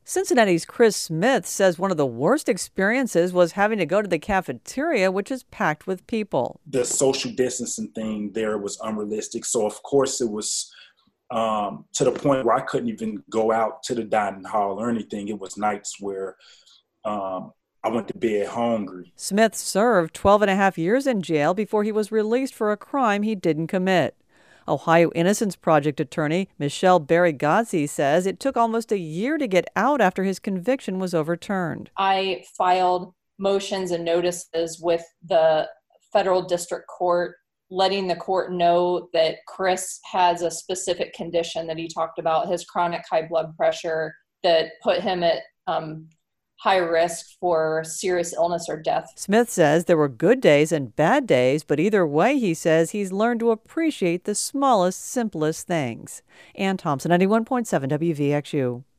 Cincinnati's Chris Smith says one of the worst experiences was having to go to the cafeteria, which is packed with people. The social distancing thing there was unrealistic. So, of course, it was to the point where I couldn't even go out to the dining hall or anything. It was nights where I went to bed hungry. Smith served 12 and a half years in jail before he was released for a crime he didn't commit. Ohio Innocence Project attorney Michelle Barrigazzi says it took almost a year to get out after his conviction was overturned. I filed motions and notices with the federal district court, letting the court know that Chris has a specific condition that he talked about, his chronic high blood pressure, that put him at high risk for serious illness or death. Smith says there were good days and bad days, but either way, he says he's learned to appreciate the smallest, simplest things. Ann Thompson, 91.7 WVXU.